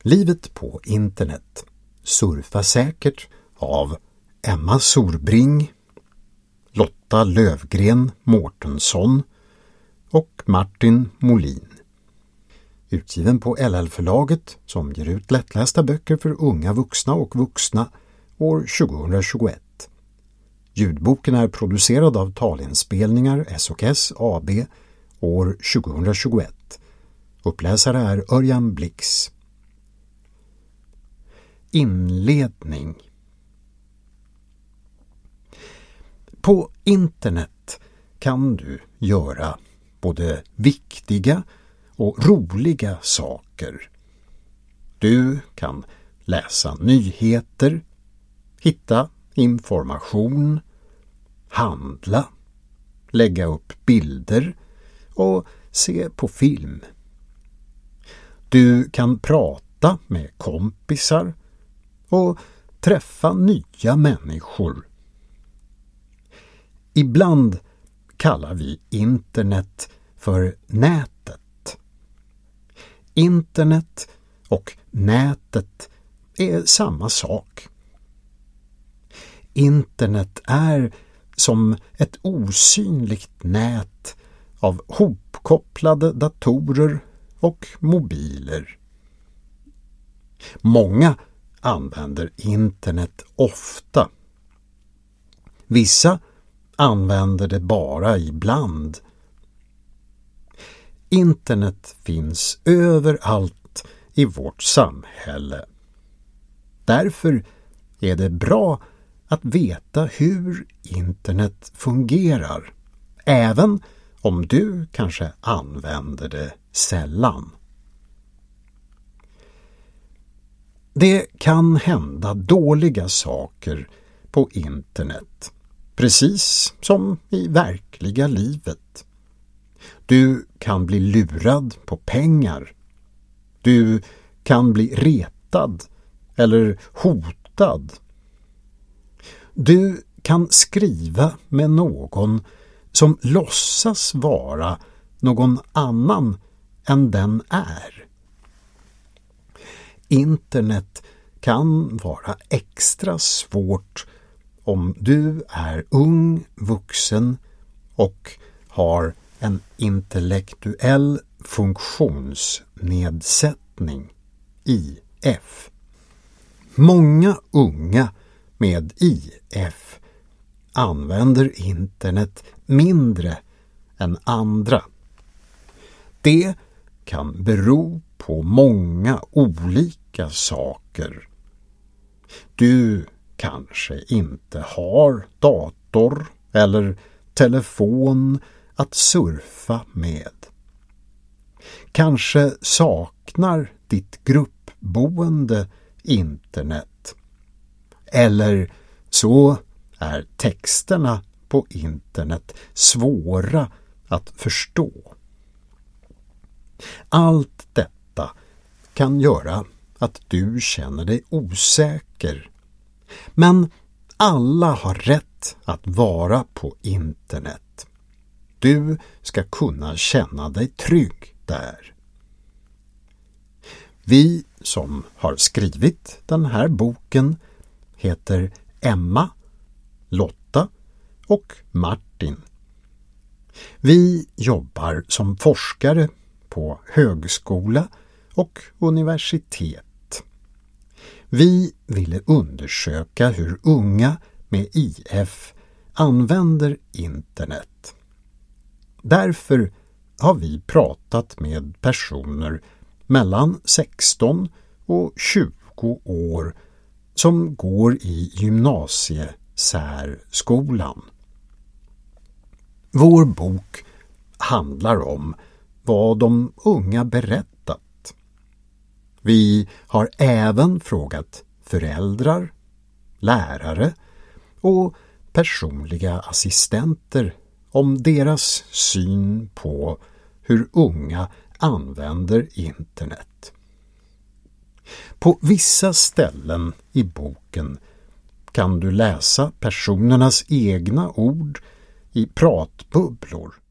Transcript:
Livet på internet. Surfa säkert av Emma Sorbring, Lotta Lövgren Mårtensson och Martin Molin. Utgiven på LL-förlaget som ger ut lättlästa böcker för unga vuxna och vuxna år 2021. Ljudboken är producerad av Talinspelningar S&S AB år 2021. Uppläsare är Örjan Blix. Inledning. På internet kan du göra både viktiga och roliga saker. Du kan läsa nyheter, hitta information, handla, lägga upp bilder och se på film. Du kan prata med kompisar och träffa nya människor. Ibland kallar vi internet för nätet. Internet och nätet är samma sak. Internet är som ett osynligt nät av hopkopplade datorer och mobiler. Många använder internet ofta. Vissa använder det bara ibland. Internet finns överallt i vårt samhälle. Därför är det bra att veta hur internet fungerar, även om du kanske använder det sällan. Det kan hända dåliga saker på internet, precis som i verkliga livet. Du kan bli lurad på pengar. Du kan bli retad eller hotad. Du kan skriva med någon som låtsas vara någon annan än den är. Internet kan vara extra svårt om du är ung, vuxen och har en intellektuell funktionsnedsättning, IF. Många unga med IF använder internet mindre än andra. Det kan bero på många olika saker. Du kanske inte har dator eller telefon att surfa med. Kanske saknar ditt gruppboende internet. Eller så är texterna på internet svåra att förstå. Allt detta kan göra att du känner dig osäker. Men alla har rätt att vara på internet. Du ska kunna känna dig trygg där. Vi som har skrivit den här boken heter Emma, Lotta och Martin. Vi jobbar som forskare på högskola och universitet. Vi ville undersöka hur unga med IF använder internet. Därför har vi pratat med personer mellan 16 och 20 år som går i gymnasiesärskolan. Vår bok handlar om vad de unga berättat. Vi har även frågat föräldrar, lärare och personliga assistenter om deras syn på hur unga använder internet. På vissa ställen i boken kan du läsa personernas egna ord i pratbubblor.